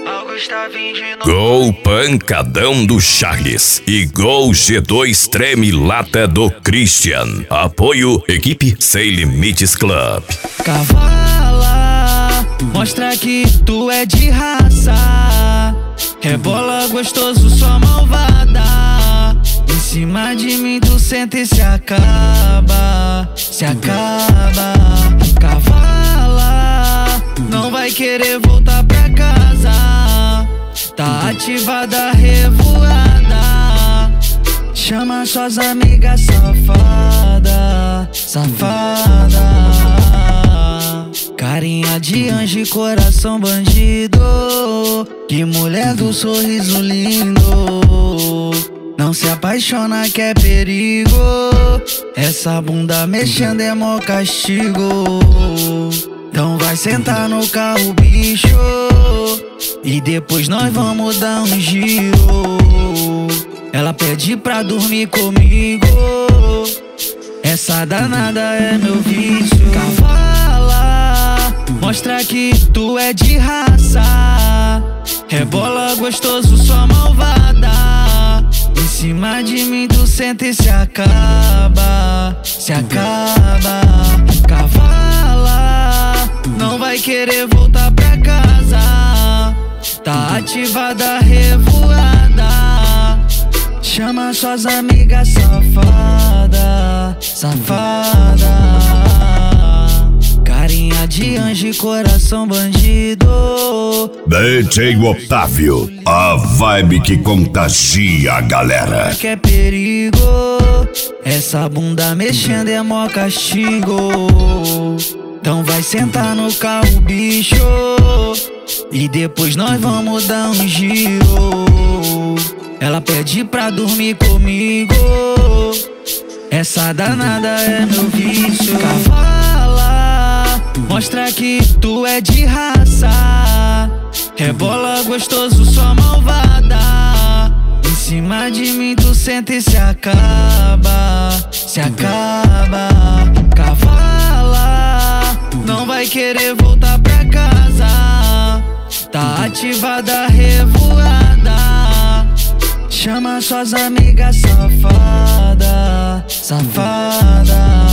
Gol pancadão do Charles e gol G2 treme lata do Christian. Apoio equipe Sem Limites Club. Cavala, mostra que tu é de raça. Rebola gostoso, sua malvada. Em cima de mim tu senta e se acaba. Se acaba. Cavala, não vai querer voltar pra casa. Tá ativada, revoada. Chama suas amigas safada. Safada. Carinha de anjo e coração bandido. Que mulher do sorriso lindo. Não se apaixona que é perigo. Essa bunda mexendo é mó castigo. Então vai sentar no carro, bicho, e depois nós vamos dar um giro. Ela pede pra dormir comigo. Essa danada é meu vício. Cavala, mostra que tu é de raça. Rebola gostoso, sua malvada. Em cima de mim tu senta e se acaba. Se acaba. Cavala, não vai querer voltar pra casa. Tá ativada, revoada. Chama suas amigas safada. Safada. Carinha de anjo e coração bandido. DJ Otávio, a vibe que contagia a galera. Que é perigo. Essa bunda mexendo é mó castigo. Então vai sentar no carro, bicho, e depois nós vamos dar um giro. Ela pede pra dormir comigo. Essa danada é meu vício. Cavala, mostra que tu é de raça. Rebola gostoso, sua malvada. Em cima de mim tu senta e se acaba. Se acaba. Cavala, não vai querer voltar pra casa. Tá ativada, revoada. Chama suas amigas safada. Safada.